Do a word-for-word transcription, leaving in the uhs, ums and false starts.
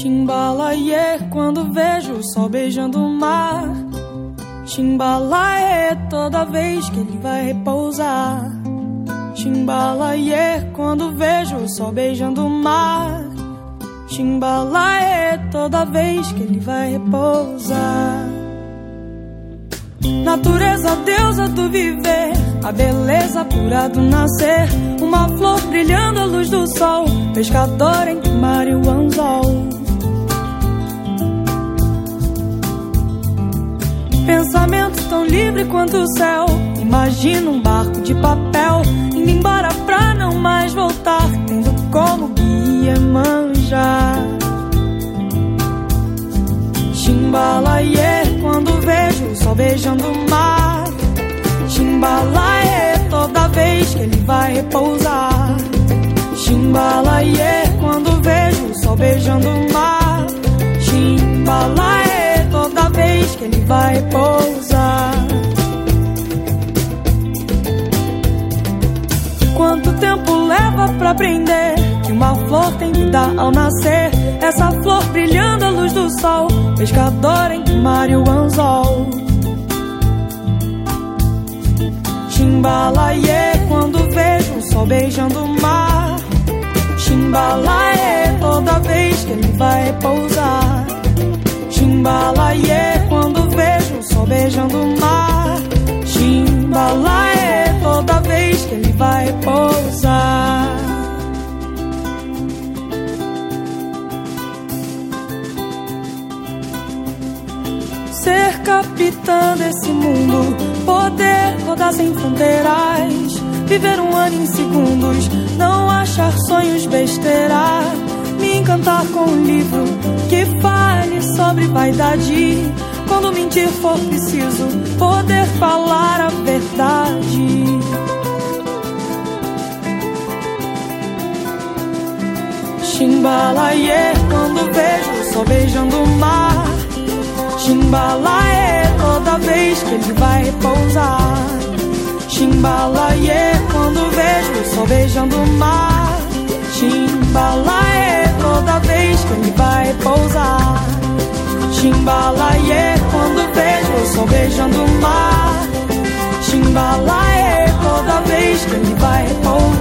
Chimbalaie, quando vejo o sol beijando o mar. Chimbalaie, toda vez que ele vai repousar. Chimbalaie, quando vejo o sol beijando o mar. Chimbalaie, toda vez que ele vai repousar. Natureza, deusa do viver, a beleza pura do nascer. Uma flor brilhando à luz do sol, pescador entre o mar e o anzol. Pensamento tão livre quanto o céu. Imagina um barco de papel indo embora pra não mais voltar, tendo como guia Iemanjá. Chimbalaie, quando vejo o sol beijando o mar. Chimbalaie, toda vez que ele vai repousar. Chimbalaie, quando vejo o sol beijando o mar. Chimbalaie, toda vez que ele vai repousar. Quanto tempo leva pra aprender que uma flor tem vida ao nascer? Essa flor brilhando à luz do sol, pescador entre o mar e o anzol. Chimbalaie, quando vejo o sol beijando o mar. Chimbalaie, toda vez que ele vai repousar. Chimbalaie, quando vejo o sol beijando o mar. Chimbalaie, toda vez que ele vai repousar. Ser capitã desse mundo, poder rodar sem fronteiras, viver um ano em segundos, não achar sonhos besteira. Me encantar com um livro que fale sobre vaidade. Quando mentir for preciso, poder falar a verdade. Chimbalaie, quando vejo o sol beijando o mar. Chimbalaie, toda vez que ele vai repousar. Chimbalaie, quando vejo o sol beijando o mar. Chimbalaie, toda vez que ele vai repousar. Chimbalaie, quando vejo o sol beijando o mar. Chimbalaie, toda vez que ele vai repousar.